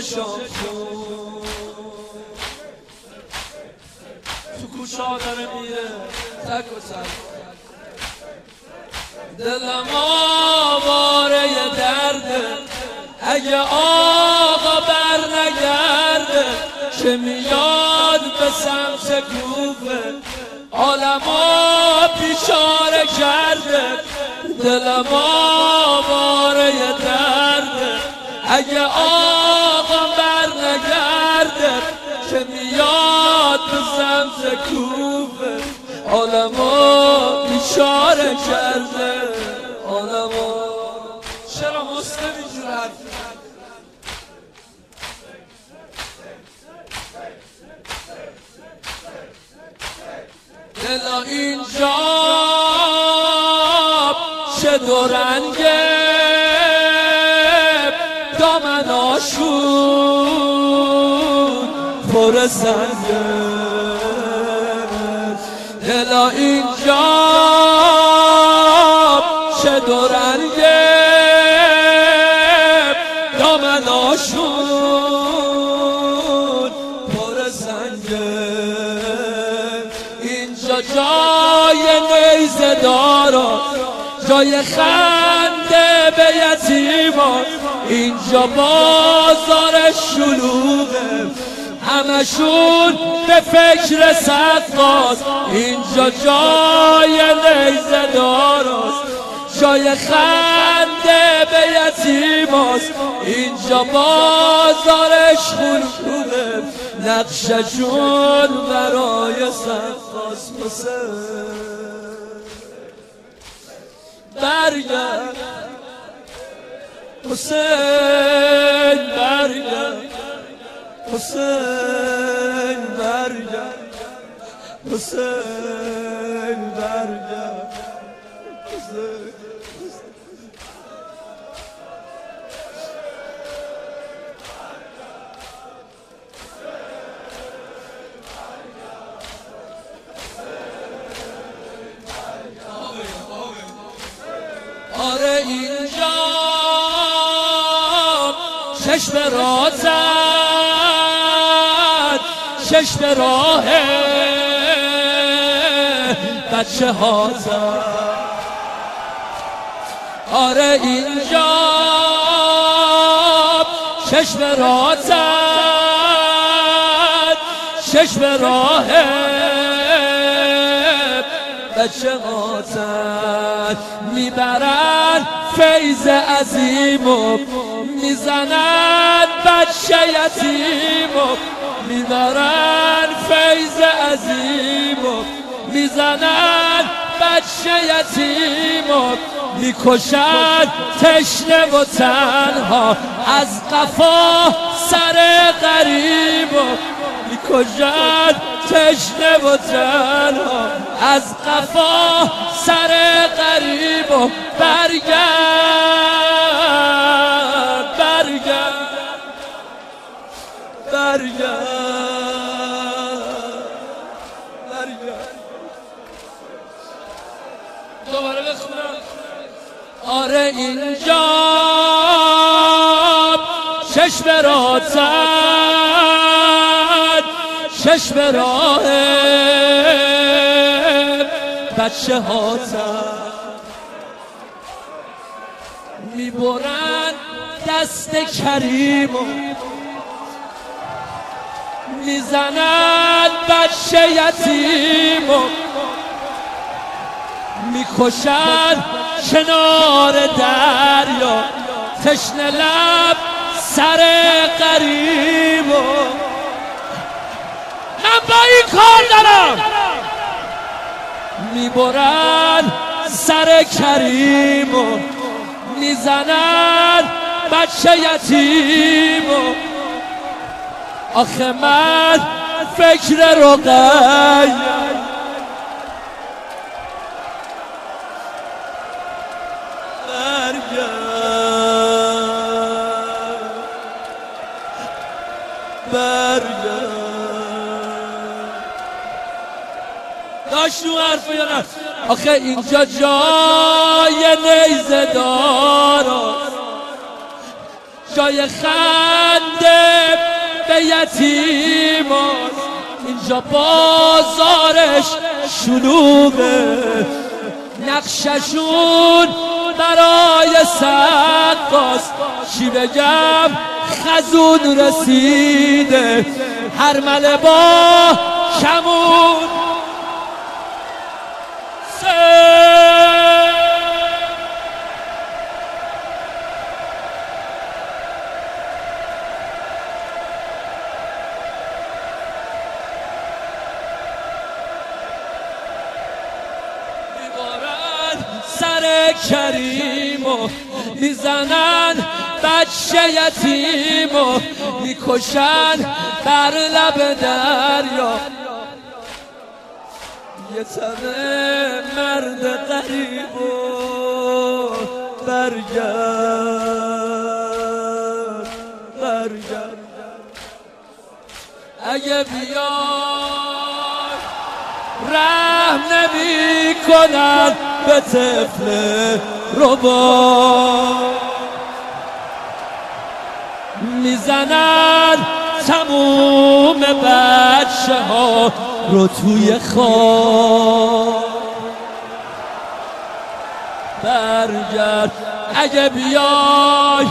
چشم خون تو کوچه ها داره میره تک و تک دلم آواره درده اگه آقا بر نگرده که میاد به سمت کوفه عالما بیچاره کرده دلم آواره درده اگه آقا بر نگرده که میاد به سمت کوفه عالما بیچاره کرده عالما چرا مسلم اینجور حرف دلا اینجا چه دو رنگه دامناشون پر سنگه دلا اینجا چه دو رنگه دامناشون پر سنگه اینجا جای نیزه دارا جای خنده به یتیما اینجا بازار شلوغه همشون به فکر سقاست اینجا جای نیزه داراست جای خنده به یتیماست اینجا بازارش خلوغه نقششون برای سقاست برگرد حسین برگرد حسین برگرد حسین برگرد حسین آره اینجا چشم رازد چشم راهه بچه ها زد آره اینجا چشم رازد چشم راهه بچه ها زد میبرن فیض عظیمو میزنن بچه یتیمو میبرن فیض عظیمو میزنن بچه یتیمو میکشن تشنه و تنها از قفا سر غریبو میکشن تشنه و تنها از قفا سر غریبو برگرد برگرد برگرد برگرد دوباره بخونم آره اینجا چشم رازد چشم راهه بچه ها زد میبرن دست کریمو میزنن بچه یتیمو میکشن کنار دریا تشنه لب سر غریبو من با این کار دارم میبرن سر کریمو میزنن بچه یتیمو آخه من فکر رقیه برگرد داشتو حرف یا نه آخه اینجا جای نیزه داراست جای خنده به یتیمان، اینجا بازارش شلوغه، نقششون برای سقاست، چی بگم خزون رسیده، هر مله با کمون سر کریمو میزنن، بچه یتیمو میکشن بر لب دریا، یه تنه مرد غریبو برگرد اگه بیای رحم نمی کنن به طفل ربا، میزنن تموم بچه ها رو توی خواب. برگرد اگه بیای،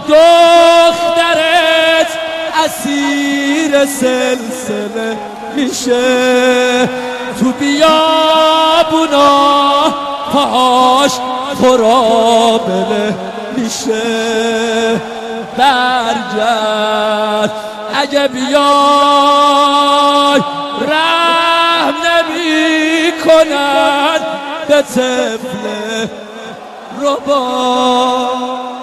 دخترت اسیر سلسله میشه، تو بیابونا پاهاش قرابله میشه. برگرد اگه بیای، رحم نمی کنن به طفل ربا.